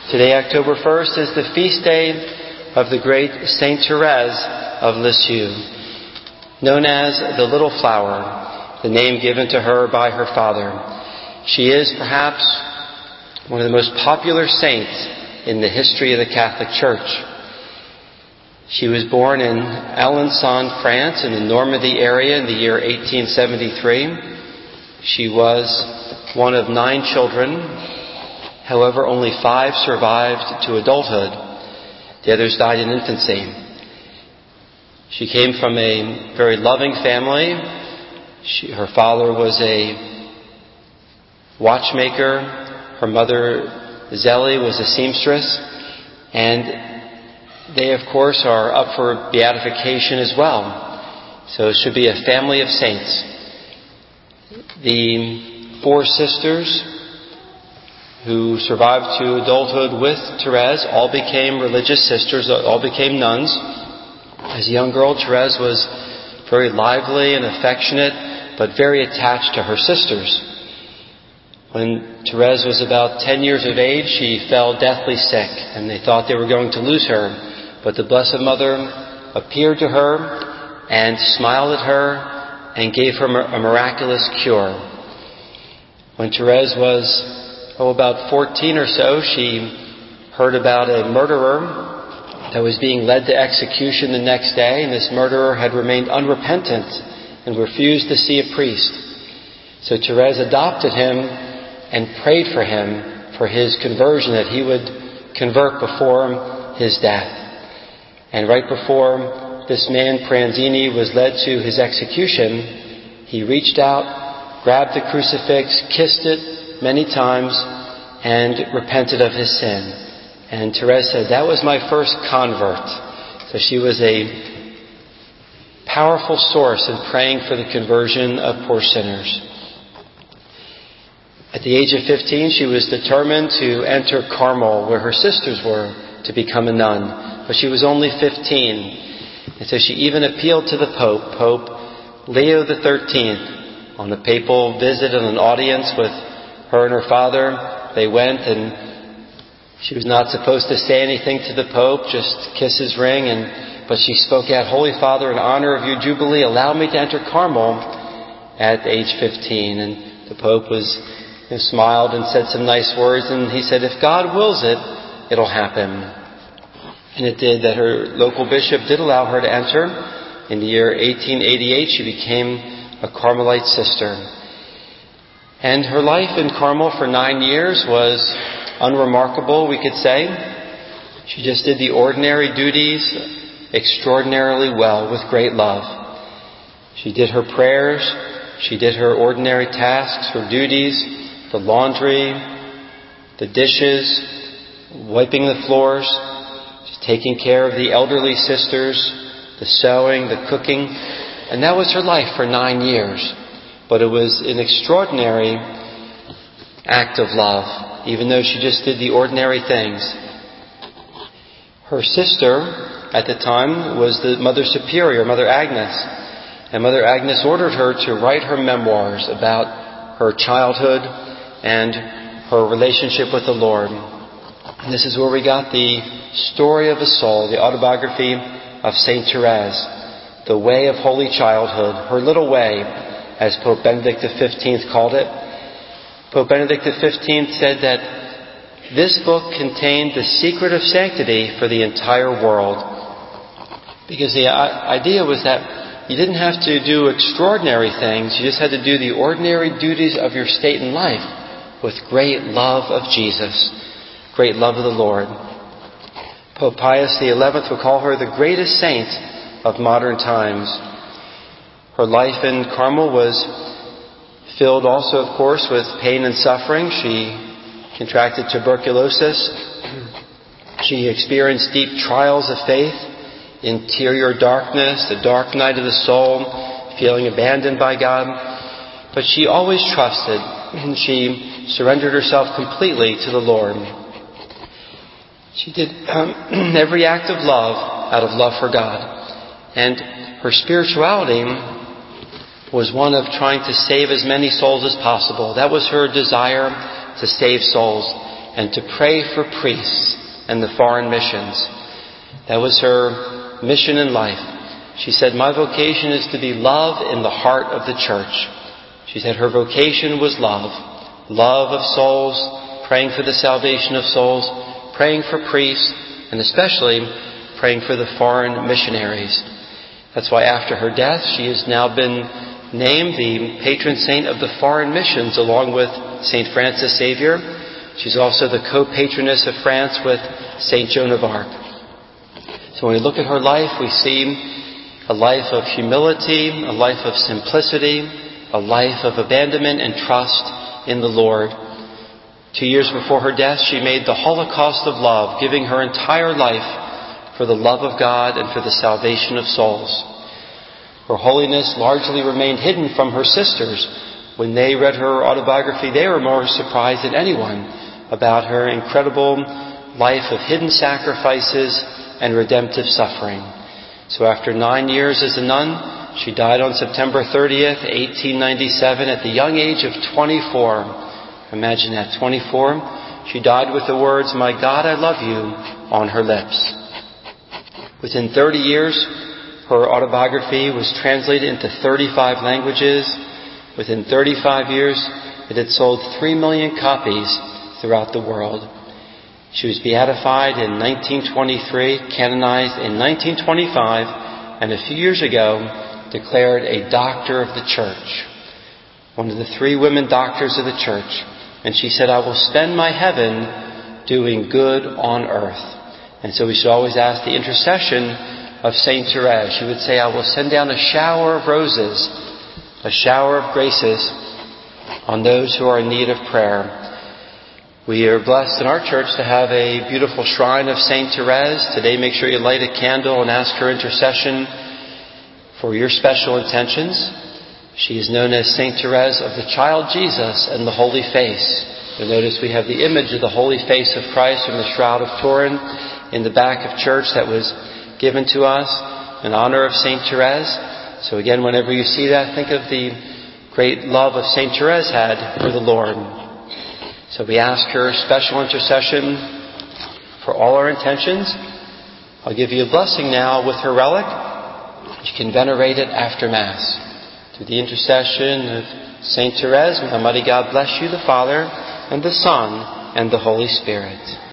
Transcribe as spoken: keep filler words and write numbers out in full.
Today, October first, is the feast day of the great Saint Therese of Lisieux, known as the Little Flower, the name given to her by her father. She is perhaps one of the most popular saints in the history of the Catholic Church. She was born in Alençon, France, in the Normandy area in the year eighteen seventy-three. She was one of nine children. However, only five survived to adulthood. The others died in infancy. She came from a very loving family. She, her father was a watchmaker. Her mother, Zélie, was a seamstress. And they, of course, are up for beatification as well. So it should be a family of saints. The four sisters who survived to adulthood with Therese all became religious sisters, all became nuns. As a young girl, Therese was very lively and affectionate, but very attached to her sisters. When Therese was about ten years of age, she fell deathly sick, and they thought they were going to lose her. But the Blessed Mother appeared to her and smiled at her and gave her a miraculous cure. When Therese was, oh, about fourteen or so, she heard about a murderer that was being led to execution the next day, and this murderer had remained unrepentant and refused to see a priest. So Therese adopted him and prayed for him for his conversion, that he would convert before his death. And right before this man, Pranzini, was led to his execution, he reached out, grabbed the crucifix, kissed it many times, and repented of his sin. And Therese said, that was my first convert. So she was a powerful source in praying for the conversion of poor sinners. At the age of fifteen, she was determined to enter Carmel, where her sisters were, to become a nun. But she was only fifteen. And so she even appealed to the Pope, Pope Leo the thirteenth, on a papal visit and an audience with her and her father. They went, and she was not supposed to say anything to the Pope, just kiss his ring. And but she spoke out, Holy Father, in honor of your Jubilee, allow me to enter Carmel at age fifteen. And the Pope was you know, smiled and said some nice words, and he said, if God wills it, it'll happen. And it did. That her local bishop did allow her to enter. In the year eighteen eighty-eight, she became a Carmelite sister. And her life in Carmel for nine years was unremarkable, we could say. She just did the ordinary duties extraordinarily well with great love. She did her prayers. She did her ordinary tasks, her duties, the laundry, the dishes, wiping the floors, taking care of the elderly sisters, the sewing, the cooking. And that was her life for nine years. But it was an extraordinary act of love, even though she just did the ordinary things. Her sister at the time was the Mother Superior, Mother Agnes. And Mother Agnes ordered her to write her memoirs about her childhood and her relationship with the Lord. And this is where we got the story of a soul, the autobiography of Saint Therese, the way of holy childhood, her little way, as Pope Benedict the fifteenth called it. Pope Benedict the fifteenth said that this book contained the secret of sanctity for the entire world. Because the idea was that you didn't have to do extraordinary things, you just had to do the ordinary duties of your state in life with great love of Jesus, great love of the Lord. Pope Pius the eleventh would call her the greatest saint of modern times. Her life in Carmel was filled also, of course, with pain and suffering. She contracted tuberculosis. She experienced deep trials of faith, interior darkness, the dark night of the soul, feeling abandoned by God. But she always trusted, and she surrendered herself completely to the Lord. She did um, every act of love out of love for God. And her spirituality was one of trying to save as many souls as possible. That was her desire, to save souls. and to pray for priests and the foreign missions. That was her mission in life. She said, my vocation is to be love in the heart of the church. She said her vocation was love. Love of souls, praying for the salvation of souls, praying for priests, and especially praying for the foreign missionaries. That's why after her death, she has now been named the patron saint of the foreign missions along with Saint Francis Xavier. She's also the co-patroness of France with Saint Joan of Arc. So when we look at her life, we see a life of humility, a life of simplicity, a life of abandonment and trust in the Lord. Two years before her death, she made the Holocaust of love, giving her entire life for the love of God and for the salvation of souls. Her holiness largely remained hidden from her sisters. When they read her autobiography, they were more surprised than anyone about her incredible life of hidden sacrifices and redemptive suffering. So after nine years as a nun, she died on September thirtieth, eighteen ninety-seven, at the young age of twenty-four. Imagine that, twenty-four. She died with the words, "My God, I love you," on her lips. Within thirty years, her autobiography was translated into thirty-five languages. Within thirty-five years, it had sold three million copies throughout the world. She was beatified in nineteen twenty-three, canonized in nineteen twenty-five, and a few years ago declared a doctor of the church. One of the three women doctors of the church. And she said, I will spend my heaven doing good on earth. And so we should always ask the intercession of Saint Therese. She would say, I will send down a shower of roses, a shower of graces on those who are in need of prayer. We are blessed in our church to have a beautiful shrine of Saint Therese. Today, make sure you light a candle and ask her intercession for your special intentions. She is known as Saint Therese of the Child Jesus and the Holy Face. You'll notice we have the image of the Holy Face of Christ from the Shroud of Turin in the back of church that was given to us in honor of Saint Therese. So again, whenever you see that, think of the great love of Saint Therese had for the Lord. So we ask her special intercession for all our intentions. I'll give you a blessing now with her relic. You can venerate it after Mass. Through the intercession of Saint Therese, may Almighty God bless you, the Father, and the Son, and the Holy Spirit.